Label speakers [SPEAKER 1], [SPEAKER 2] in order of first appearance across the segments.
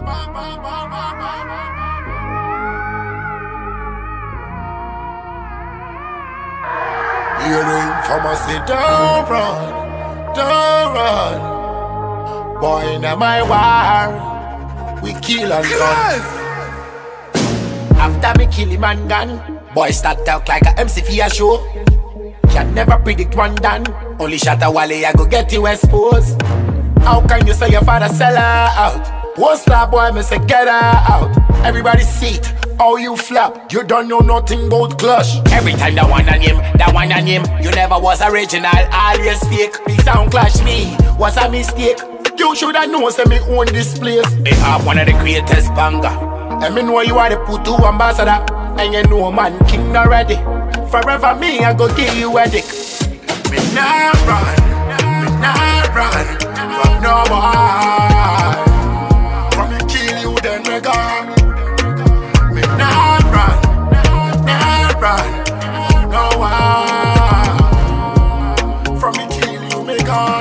[SPEAKER 1] Hearing from us, say don't run, don't run. Boy, in my war, we kill and gun. After me kill him and gun, boy start talk like a MC for a show. Can never predict one done. Only shot a wally, I go get you exposed. How can you say your father sell her out? Post that boy, me say get her out. Everybody see it, how you flap. You don't know nothing about clutch. Every time that one on him, you never was original, always fake. Big sound clash me, was a mistake. You shoulda know say me own this place. They have one of the greatest banger. And me know you are the Putu ambassador. And you know man king already. Forever me, I go give you a dick. Me not run from no one. From me kill you, then me gone. Me not run from no one. From me kill you, me gone.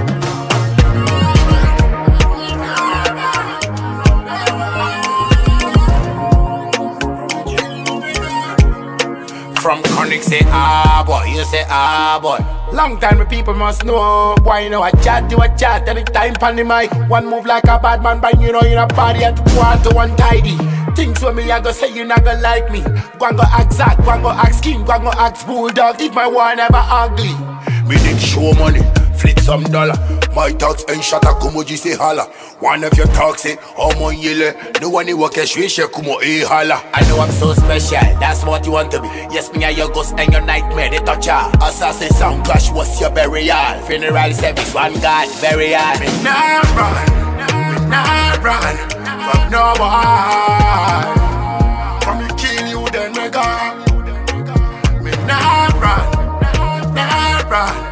[SPEAKER 1] From Chronic say ah boy, you say ah boy. Long time the people must know. Boy, you know I chat, you a chat. Anytime pan the mic, one move like a bad man, but you know in a party at 1 to 1 tidy. Things when me I go say you not gonna like me. Go and go ask Zach, go and go ask King, go and go ask Bulldog. If my war never ugly. Me did show money, flip some dollar. My talks ain't shut up, kumoji say holla. One of your talks say, oh my yele. No one work a shwisha kumo e holla. I know I'm so special, that's what you want to be. Yes, me and your ghost and your nightmare, they touch ya. Assassin sound clash, what's your burial? Funeral service, one God, burial. Me not run from no one. From me kill you, then me gone. Me not run